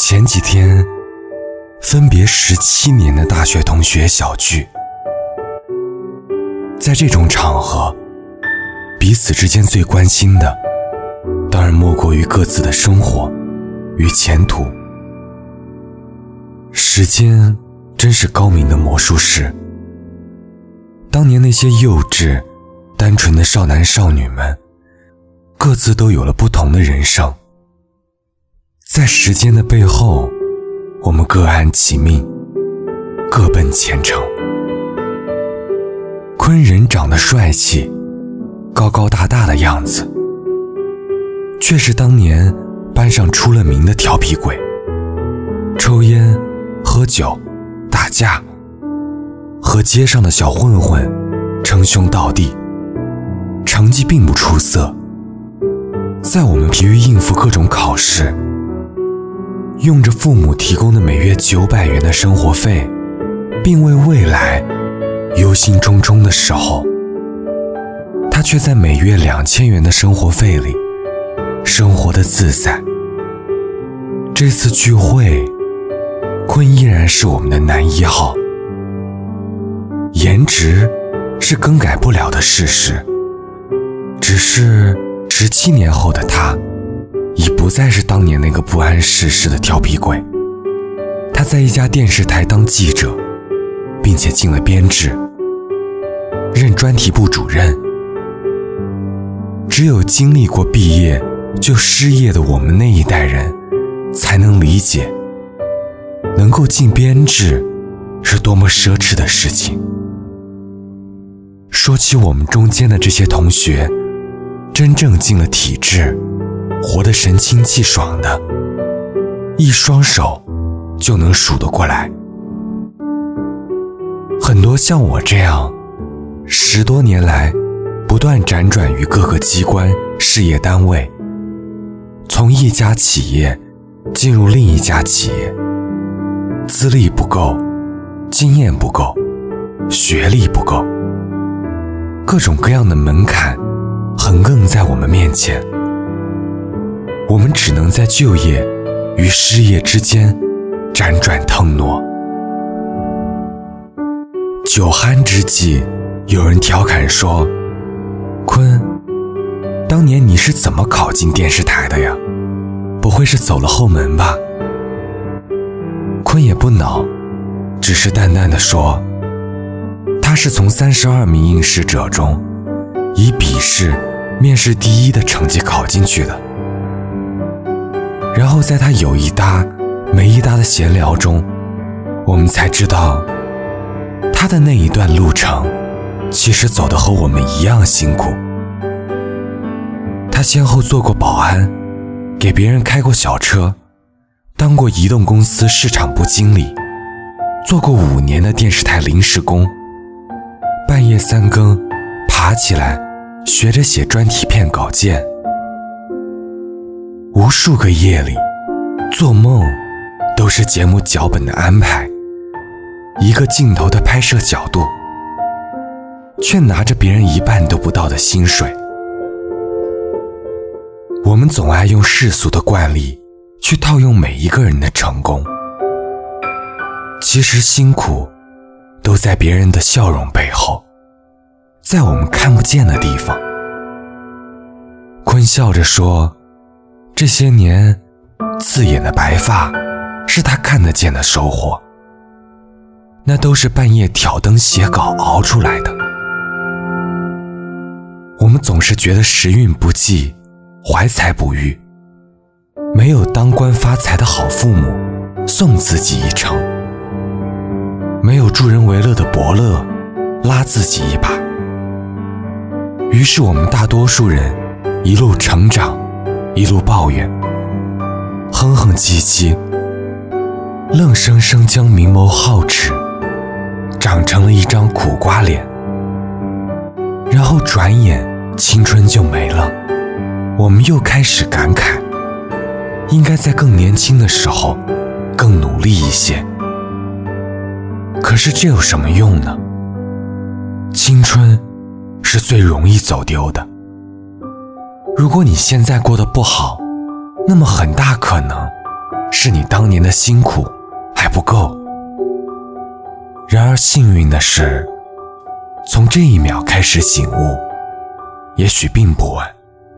前几天分别17年的大学同学小聚，在这种场合，彼此之间最关心的当然莫过于各自的生活与前途。时间真是高明的魔术师，当年那些幼稚单纯的少男少女们，各自都有了不同的人生。在时间的背后，我们各安其命，各奔前程。坤人长得帅气，高高大大的样子，却是当年班上出了名的调皮鬼，抽烟喝酒打架，和街上的小混混称兄道弟，成绩并不出色。在我们疲于应付各种考试，用着父母提供的每月900元的生活费，并为未来忧心忡忡的时候，他却在每月2000元的生活费里生活得自在。这次聚会，坤依然是我们的男1号。颜值是更改不了的事实，只是17年后的他已不再是当年那个不谙世事的调皮鬼。他在一家电视台当记者，并且进了编制，任专题部主任。只有经历过毕业就失业的我们那一代人，才能理解能够进编制是多么奢侈的事情。说起我们中间的这些同学，真正进了体制，活得神清气爽的，一双手就能数得过来。很多像我这样10多年来不断辗转于各个机关事业单位，从一家企业进入另一家企业，资历不够，经验不够，学历不够，各种各样的门槛横亘在我们面前。我们只能在就业与失业之间辗转腾挪。酒酣之际，有人调侃说，坤，当年你是怎么考进电视台的呀？不会是走了后门吧？坤也不恼，只是淡淡地说，他是从32名应试者中以笔试面试第1的成绩考进去的。然后在他有一搭没一搭的闲聊中，我们才知道他的那一段路程其实走得和我们一样辛苦。他先后做过保安，给别人开过小车，当过移动公司市场部经理，做过5年的电视台临时工，半夜3更爬起来学着写专题片稿件。无数个夜里，做梦都是节目脚本的安排，一个镜头的拍摄角度，却拿着别人1半都不到的薪水。我们总爱用世俗的惯例去套用每一个人的成功，其实辛苦都在别人的笑容背后，在我们看不见的地方。坤笑着说，这些年刺眼的白发是他看得见的收获，那都是半夜挑灯写稿熬出来的。我们总是觉得时运不济，怀才不遇，没有当官发财的好父母送自己一程，没有助人为乐的伯乐拉自己一把。于是我们大多数人一路成长，一路抱怨，哼哼唧唧，愣生生将明眸皓齿长成了一张苦瓜脸，然后转眼青春就没了。我们又开始感慨，应该在更年轻的时候更努力一些。可是这有什么用呢？青春是最容易走丢的。如果你现在过得不好，那么很大可能是你当年的辛苦还不够。然而幸运的是，从这一秒开始醒悟，也许并不晚。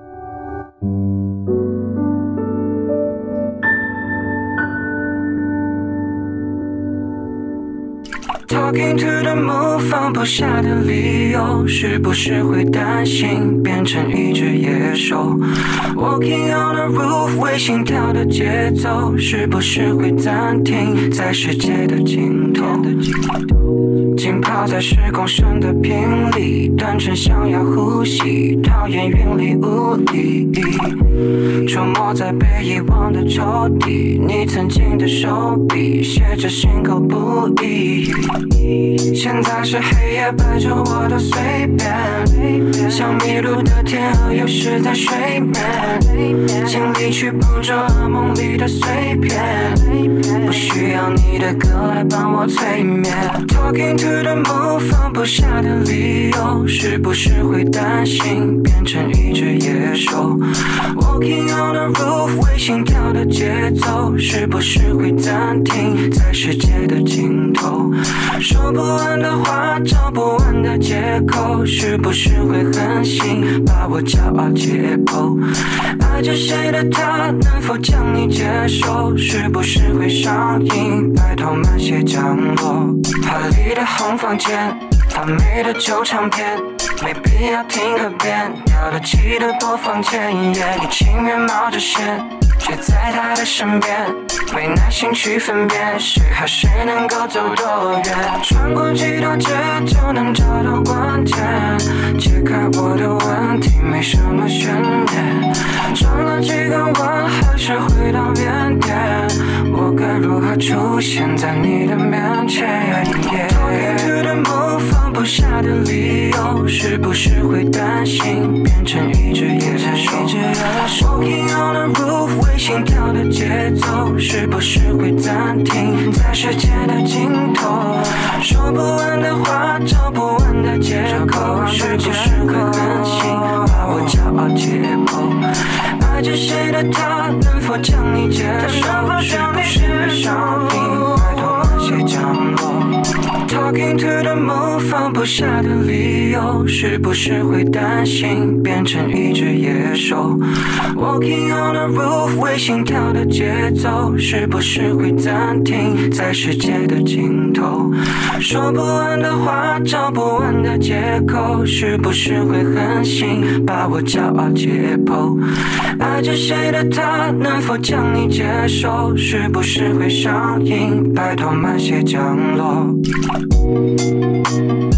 Talking to the moon， 放不下的理由，是不是会担心变成一只野兽 ？Walking on the roof， 为心跳的节奏，是不是会暂停在世界的尽头？浸泡在时光声的频里，单纯想要呼吸，讨厌云里雾里。出没在被遗忘的抽屉，你曾经的手笔，写着心口不一。现在是黑夜摆着我的随便，像迷路的天鹅游失在水面，尽力去捕捉噩梦里的碎片，不需要你的歌来帮我催眠。Talking to the moon， 放不下的理由，是不是会担心变成一只野兽 ？Walking on the roof， 为心跳的节奏，是不是会暂停在世界的尽头？说不完的话，找不完的借口，是不是会狠心把我骄傲解剖？爱着谁的他，能否将你接受？是不是会上瘾，白头满血降落？华丽的红房间，发霉的旧唱片，没必要听个遍，要得起的播放键，你情愿冒着险，却在他的身边，没耐心去分辨谁和谁能够走多远，穿过几条街就能找到关键，解开我的问题没什么悬念，转了几个弯还是回到原点，我该如何出现在你的面前 Talking to the moon， 放不下的理由，是不是会担心变成一只野兽 Walking on the roof， 为心跳的节奏，是不是会暂停在世界的尽头？说不完的话，找不完的借口，是不是会狠心把我骄傲解剖？爱着谁的他，能否将你接受？是不是会上瘾，拜托慢些降落？ Talking to the moon， 放不下的理由，是不是会担心变成一只野兽 ？Walking on the roof， 为心跳的节奏，是不是会暂停在世界的尽头？说不完的话，找不完的借口，是不是会狠心把我骄傲解剖？爱着谁的他，能否将你接受？是不是会上瘾，拜托慢些降落？